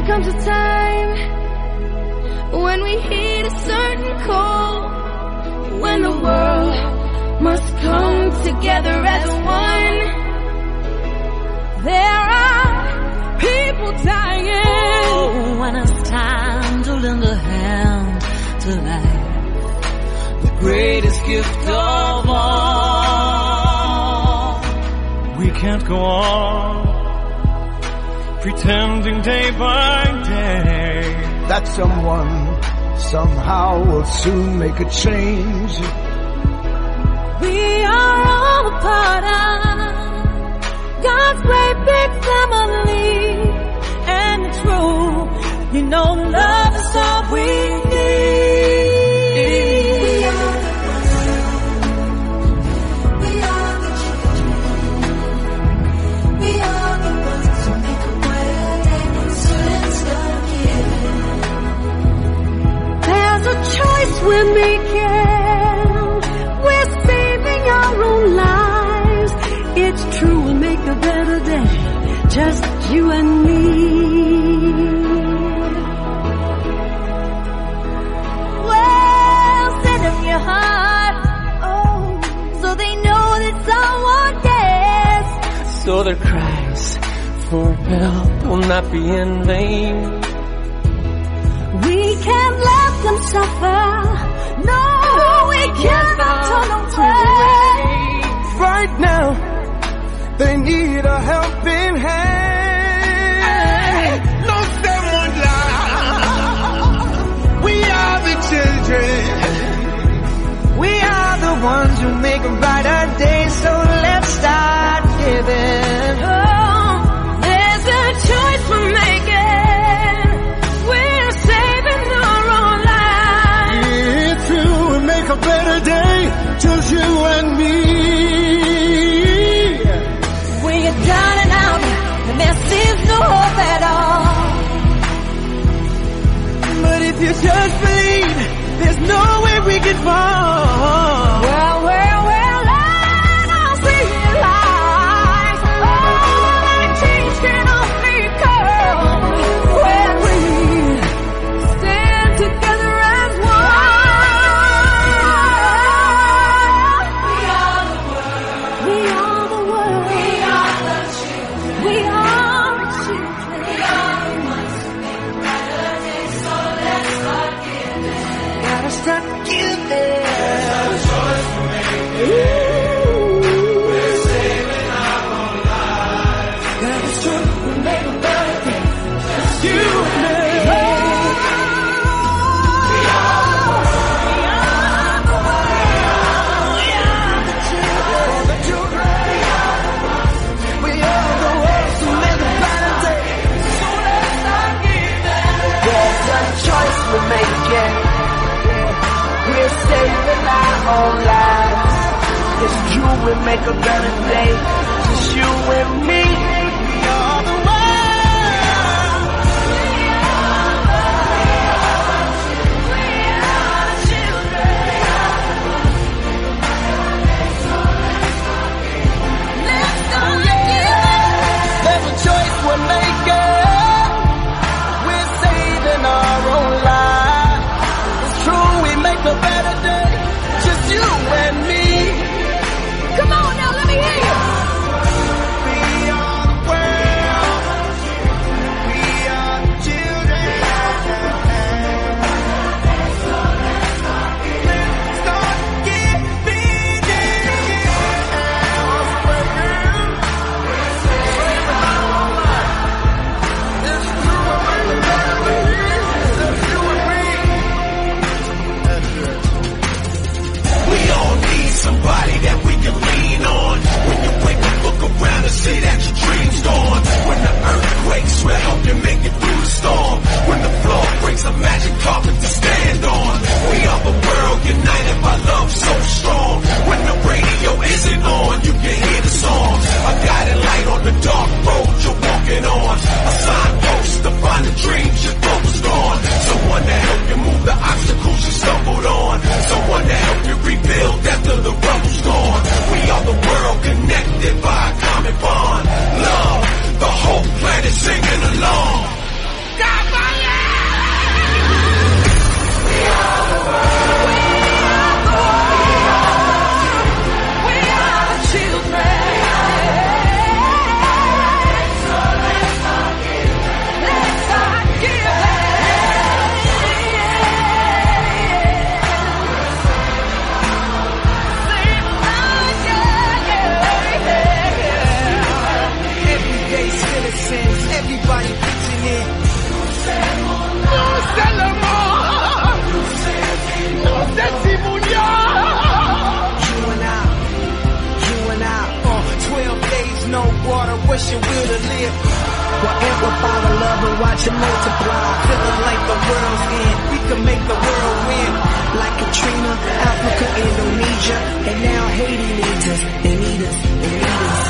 There comes a time when we heed a certain call, when the world must come together as one. There are people dying when it's time to lend a hand to life, the greatest gift of all. We can't go on pretending day by day that someone somehow will soon make a change. We are all a part of God's great big family, and it's true, you know, love is all we need. We are the children. We are the ones who make a brighter day. So let's start giving. There's a choice we're making. We're saving our own lives. It's true, we'll make a better day, just you and me. Well, send them your heart, oh, so they know that someone cares. So their cries for help will not be in vain. We can't let them suffer. No, we cannot turn away. Right now, they need a helping hand. No someone lie. We are the children. We are the ones who make a brighter day. So let's start giving. Oh, there's a choice we're making. We're saving our own lives. It's true, we make a better day, just you and me. When you're down and out, and there seems no hope at all. But if you just believe, there's no way we can fall. Well, I don't see your light. Oh, that change can only come when we stand together as one. We are the world. We are the world. We are the children. We are the children. We are the ones who make a better day. So let's start giving. Gotta start giving. We're saving our own lives. Gotta start We make a better day. Just you and me. We are the world. We are the children. The children. We are the ones who make a better day. So let's start giving. There's a choice we're making. We're saving our own lives. It's true, we make a better day. Just you and me. We are the world. There's a choice we're making. We're saving our own lives. It's true, we make a better day. Just you and me. Come on now, let me hear you. We are the world. We are the children. Let's start giving. It's true, we make a better day. Just you and me. We all need somebody that we can lean on. When you wake up, look around and see that your dream's gone. When the earth quakes, we'll help you make it through the storm. When the floor breaks, a magic carpet to stand on. We are the world united by love so strong. When the radio isn't on, you can hear the song. A guiding light on the dark road you're walking on. A signpost to find the dreams you thought was gone. Someone to help you move the obstacles you stumbled on. Someone to help you rebuild after the rumble's gone. We are the world connected by a common bond. Love, the whole planet singing along. God! trust your will to live. We'll amplify the love and watch it multiply. Feeling like the world's end, we can make the world win. Like Katrina, Africa, Indonesia, and now Haiti needs us. They need us. They need us.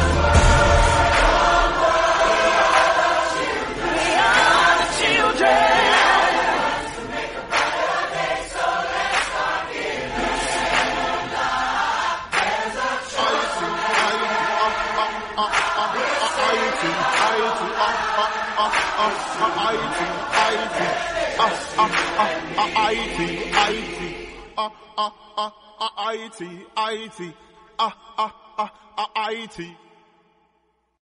We are the children. IT